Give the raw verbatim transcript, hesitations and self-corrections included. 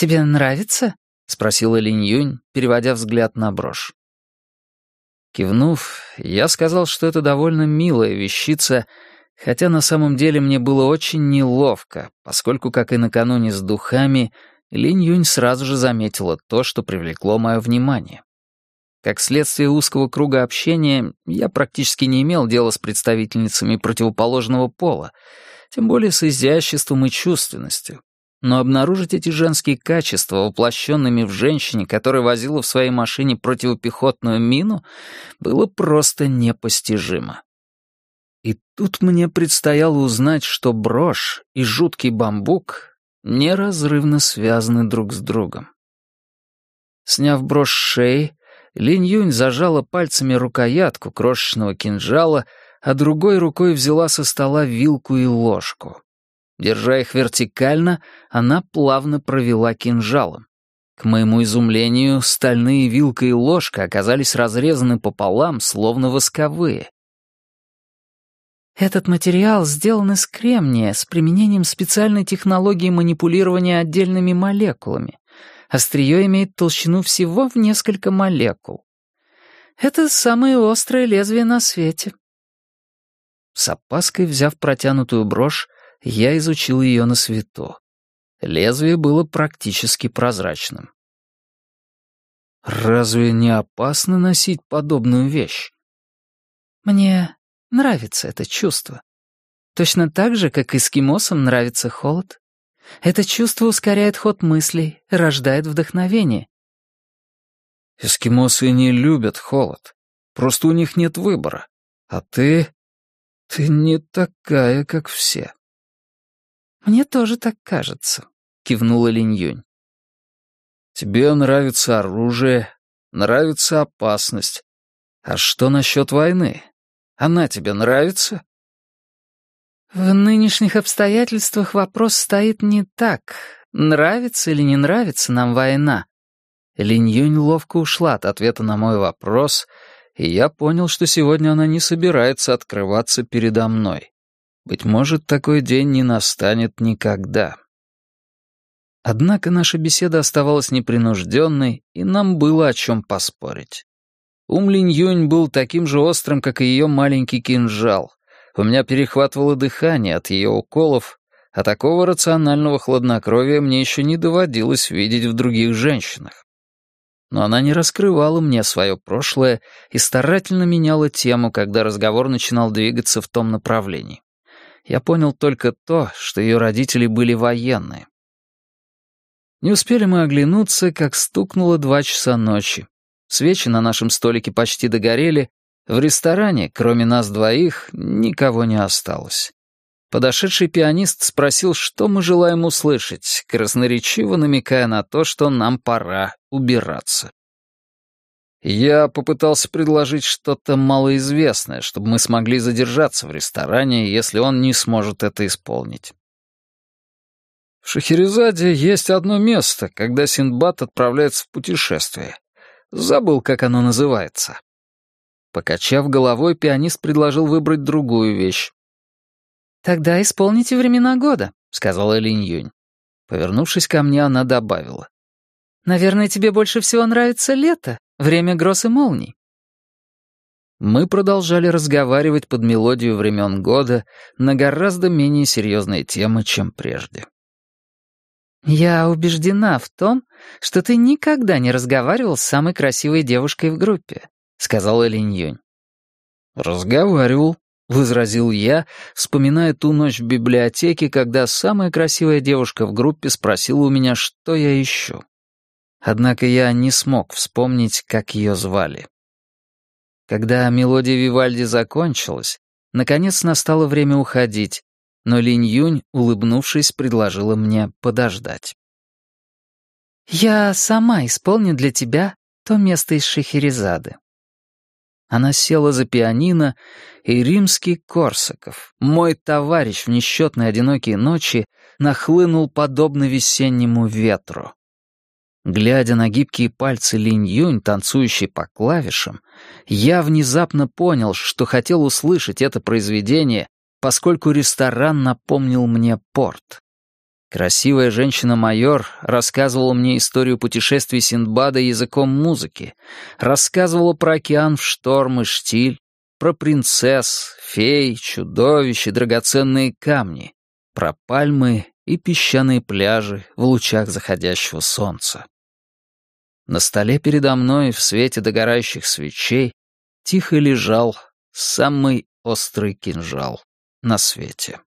«Тебе нравится?» — спросила Линь Юнь, переводя взгляд на брошь. Кивнув, я сказал, что это довольно милая вещица, хотя на самом деле мне было очень неловко, поскольку, как и накануне с духами, Линь Юнь сразу же заметила то, что привлекло мое внимание. Как следствие узкого круга общения, я практически не имел дела с представительницами противоположного пола, тем более с изяществом и чувственностью. Но обнаружить эти женские качества, воплощенными в женщине, которая возила в своей машине противопехотную мину, было просто непостижимо. И тут мне предстояло узнать, что брошь и жуткий бамбук неразрывно связаны друг с другом. Сняв брошь с шеи, Линь Юнь зажала пальцами рукоятку крошечного кинжала, а другой рукой взяла со стола вилку и ложку. Держа их вертикально, она плавно провела кинжалом. К моему изумлению, стальные вилка и ложка оказались разрезаны пополам, словно восковые. «Этот материал сделан из кремния с применением специальной технологии манипулирования отдельными молекулами. Острие имеет толщину всего в несколько молекул. Это самое острое лезвие на свете». С опаской взяв протянутую брошь, я изучил ее на свету. Лезвие было практически прозрачным. «Разве не опасно носить подобную вещь?» «Мне нравится это чувство. Точно так же, как эскимосам нравится холод. Это чувство ускоряет ход мыслей, рождает вдохновение». «Эскимосы не любят холод. Просто у них нет выбора. А ты... ты не такая, как все». «Мне тоже так кажется», — кивнула Линь Юнь. «Тебе нравится оружие, нравится опасность. А что насчет войны? Она тебе нравится?» «В нынешних обстоятельствах вопрос стоит не так. Нравится или не нравится нам война?» Линь Юнь ловко ушла от ответа на мой вопрос, и я понял, что сегодня она не собирается открываться передо мной. Быть может, такой день не настанет никогда. Однако наша беседа оставалась непринужденной, и нам было о чем поспорить. Ум Линь Юнь был таким же острым, как и ее маленький кинжал. У меня перехватывало дыхание от ее уколов, а такого рационального хладнокровия мне еще не доводилось видеть в других женщинах. Но она не раскрывала мне свое прошлое и старательно меняла тему, когда разговор начинал двигаться в том направлении. Я понял только то, что ее родители были военные. Не успели мы оглянуться, как стукнуло два часа ночи. Свечи на нашем столике почти догорели. В ресторане, кроме нас двоих, никого не осталось. Подошедший пианист спросил, что мы желаем услышать, красноречиво намекая на то, что нам пора убираться. Я попытался предложить что-то малоизвестное, чтобы мы смогли задержаться в ресторане, если он не сможет это исполнить. В Шахерезаде есть одно место, когда Синдбад отправляется в путешествие. Забыл, как оно называется. Покачав головой, пианист предложил выбрать другую вещь. «Тогда исполните времена года», — сказала Линь Юнь. Повернувшись ко мне, она добавила. «Наверное, тебе больше всего нравится лето, время гроз и молний». Мы продолжали разговаривать под мелодию времен года на гораздо менее серьезные темы, чем прежде. «Я убеждена в том, что ты никогда не разговаривал с самой красивой девушкой в группе», — сказала Линь Юнь. «Разговаривал», — возразил я, вспоминая ту ночь в библиотеке, когда самая красивая девушка в группе спросила у меня, что я ищу. Однако я не смог вспомнить, как ее звали. Когда мелодия Вивальди закончилась, наконец настало время уходить, но Линь Юнь, улыбнувшись, предложила мне подождать. «Я сама исполню для тебя то место из Шахерезады». Она села за пианино, и римский Корсаков, мой товарищ в несчетные одинокие ночи, нахлынул подобно весеннему ветру. Глядя на гибкие пальцы Линь Юнь, танцующие по клавишам, я внезапно понял, что хотел услышать это произведение, поскольку ресторан напомнил мне порт. Красивая женщина-майор рассказывала мне историю путешествий Синдбада языком музыки, рассказывала про океан в шторм и штиль, про принцесс, фей, чудовищ и драгоценные камни, про пальмы и песчаные пляжи в лучах заходящего солнца. На столе передо мной в свете догорающих свечей тихо лежал самый острый кинжал на свете.